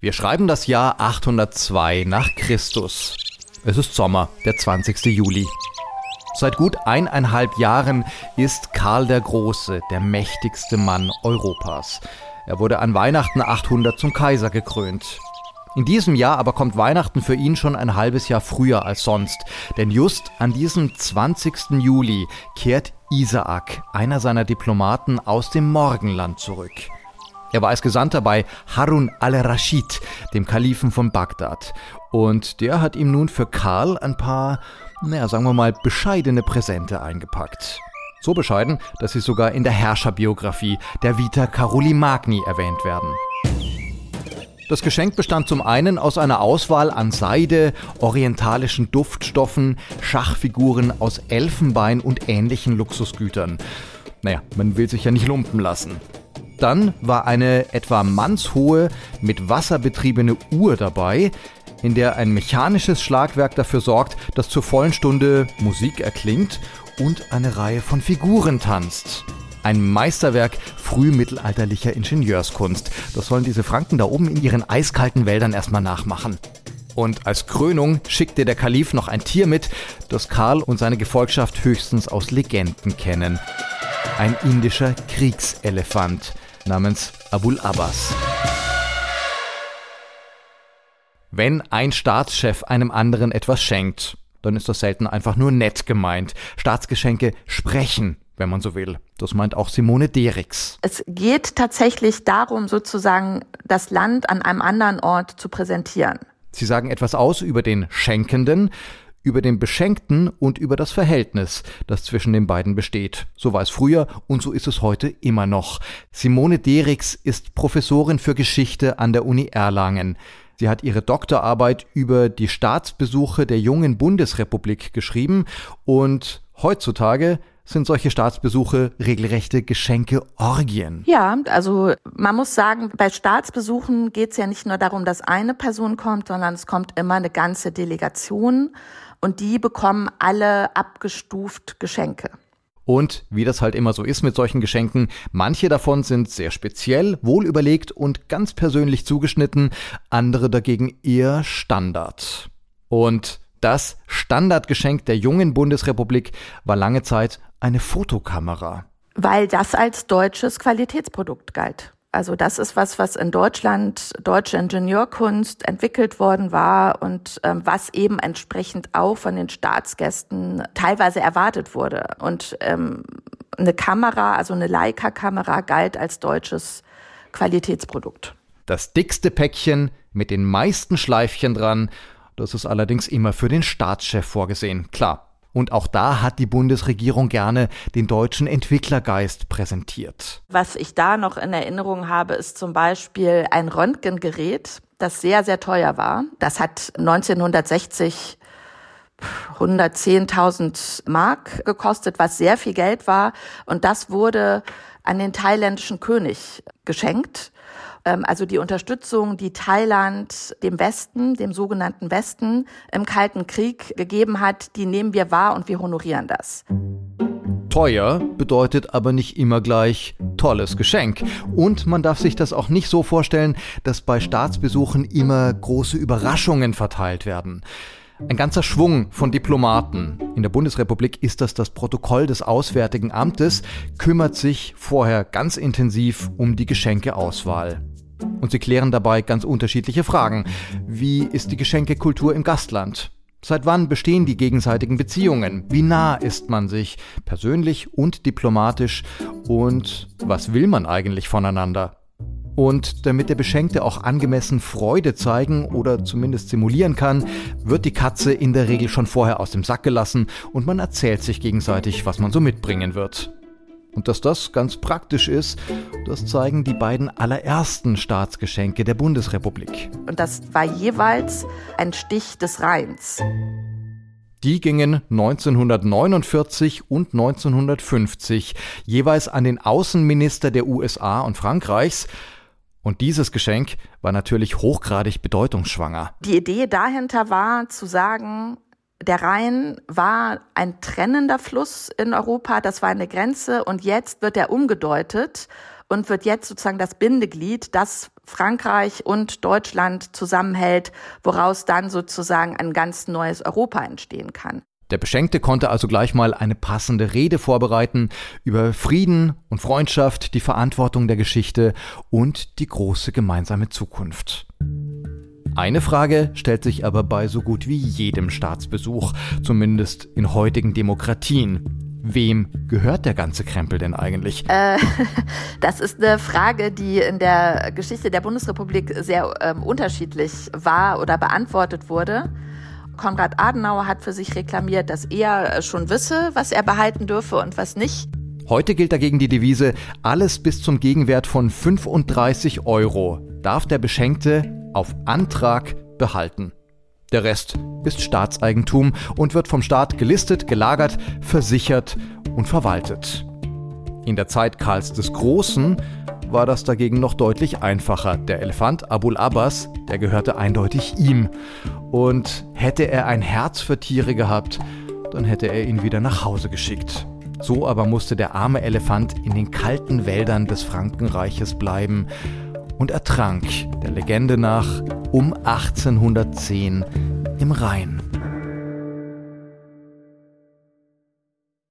Wir schreiben das Jahr 802 nach Christus. Es ist Sommer, der 20. Juli. Seit gut 1,5 Jahren ist Karl der Große der mächtigste Mann Europas. Er wurde an Weihnachten 800 zum Kaiser gekrönt. In diesem Jahr aber kommt Weihnachten für ihn schon ein halbes Jahr früher als sonst. Denn just an diesem 20. Juli kehrt Isaak, einer seiner Diplomaten, aus dem Morgenland zurück. Er war als Gesandter bei Harun al-Raschid, dem Kalifen von Bagdad. Und der hat ihm nun für Karl ein paar, sagen wir mal, bescheidene Präsente eingepackt. So bescheiden, dass sie sogar in der Herrscherbiografie der Vita Karoli Magni erwähnt werden. Das Geschenk bestand zum einen aus einer Auswahl an Seide, orientalischen Duftstoffen, Schachfiguren aus Elfenbein und ähnlichen Luxusgütern. Man will sich ja nicht lumpen lassen. Dann war eine etwa mannshohe, mit Wasser betriebene Uhr dabei, in der ein mechanisches Schlagwerk dafür sorgt, dass zur vollen Stunde Musik erklingt und eine Reihe von Figuren tanzt. Ein Meisterwerk frühmittelalterlicher Ingenieurskunst. Das sollen diese Franken da oben in ihren eiskalten Wäldern erstmal nachmachen. Und als Krönung schickte der Kalif noch ein Tier mit, das Karl und seine Gefolgschaft höchstens aus Legenden kennen. Ein indischer Kriegselefant namens Abul Abbas. Wenn ein Staatschef einem anderen etwas schenkt, dann ist das selten einfach nur nett gemeint. Staatsgeschenke sprechen, wenn man so will. Das meint auch Simone Derricks. Es geht tatsächlich darum, sozusagen das Land an einem anderen Ort zu präsentieren. Sie sagen etwas aus über den Schenkenden, über den Beschenkten und über das Verhältnis, das zwischen den beiden besteht. So war es früher und so ist es heute immer noch. Simone Derricks ist Professorin für Geschichte an der Uni Erlangen. Sie hat ihre Doktorarbeit über die Staatsbesuche der jungen Bundesrepublik geschrieben und heutzutage sind solche Staatsbesuche regelrechte Geschenkeorgien. Ja, also man muss sagen, bei Staatsbesuchen geht es ja nicht nur darum, dass eine Person kommt, sondern es kommt immer eine ganze Delegation und die bekommen alle abgestuft Geschenke. Und wie das halt immer so ist mit solchen Geschenken, manche davon sind sehr speziell, wohlüberlegt und ganz persönlich zugeschnitten, andere dagegen eher Standard. Und das Standardgeschenk der jungen Bundesrepublik war lange Zeit eine Fotokamera. Weil das als deutsches Qualitätsprodukt galt. Also das ist was in Deutschland, deutsche Ingenieurkunst entwickelt worden war und was eben entsprechend auch von den Staatsgästen teilweise erwartet wurde. Und eine Kamera, also eine Leica-Kamera, galt als deutsches Qualitätsprodukt. Das dickste Päckchen mit den meisten Schleifchen dran, das ist allerdings immer für den Staatschef vorgesehen, klar. Und auch da hat die Bundesregierung gerne den deutschen Entwicklergeist präsentiert. Was ich da noch in Erinnerung habe, ist zum Beispiel ein Röntgengerät, das sehr, sehr teuer war. Das hat 1960 110.000 Mark gekostet, was sehr viel Geld war. Und das wurde an den thailändischen König geschenkt. Also die Unterstützung, die Thailand dem Westen, dem sogenannten Westen, im Kalten Krieg gegeben hat, die nehmen wir wahr und wir honorieren das. Teuer bedeutet aber nicht immer gleich tolles Geschenk. Und man darf sich das auch nicht so vorstellen, dass bei Staatsbesuchen immer große Überraschungen verteilt werden. Ein ganzer Schwung von Diplomaten, in der Bundesrepublik ist das Protokoll des Auswärtigen Amtes, kümmert sich vorher ganz intensiv um die Geschenkeauswahl. Und sie klären dabei ganz unterschiedliche Fragen. Wie ist die Geschenkekultur im Gastland? Seit wann bestehen die gegenseitigen Beziehungen? Wie nah ist man sich, persönlich und diplomatisch? Und was will man eigentlich voneinander? Und damit der Beschenkte auch angemessen Freude zeigen oder zumindest simulieren kann, wird die Katze in der Regel schon vorher aus dem Sack gelassen und man erzählt sich gegenseitig, was man so mitbringen wird. Und dass das ganz praktisch ist, das zeigen die beiden allerersten Staatsgeschenke der Bundesrepublik. Und das war jeweils ein Stich des Rheins. Die gingen 1949 und 1950 jeweils an den Außenminister der USA und Frankreichs. Und dieses Geschenk war natürlich hochgradig bedeutungsschwanger. Die Idee dahinter war zu sagen, der Rhein war ein trennender Fluss in Europa, das war eine Grenze und jetzt wird er umgedeutet und wird jetzt sozusagen das Bindeglied, das Frankreich und Deutschland zusammenhält, woraus dann sozusagen ein ganz neues Europa entstehen kann. Der Beschenkte konnte also gleich mal eine passende Rede vorbereiten über Frieden und Freundschaft, die Verantwortung der Geschichte und die große gemeinsame Zukunft. Eine Frage stellt sich aber bei so gut wie jedem Staatsbesuch, zumindest in heutigen Demokratien. Wem gehört der ganze Krempel denn eigentlich? Das ist eine Frage, die in der Geschichte der Bundesrepublik sehr unterschiedlich war oder beantwortet wurde. Konrad Adenauer hat für sich reklamiert, dass er schon wisse, was er behalten dürfe und was nicht. Heute gilt dagegen die Devise, alles bis zum Gegenwert von 35 € darf der Beschenkte auf Antrag behalten. Der Rest ist Staatseigentum und wird vom Staat gelistet, gelagert, versichert und verwaltet. In der Zeit Karls des Großen war das dagegen noch deutlich einfacher. Der Elefant Abul Abbas, der gehörte eindeutig ihm. Und hätte er ein Herz für Tiere gehabt, dann hätte er ihn wieder nach Hause geschickt. So aber musste der arme Elefant in den kalten Wäldern des Frankenreiches bleiben und ertrank, der Legende nach, um 1810 im Rhein.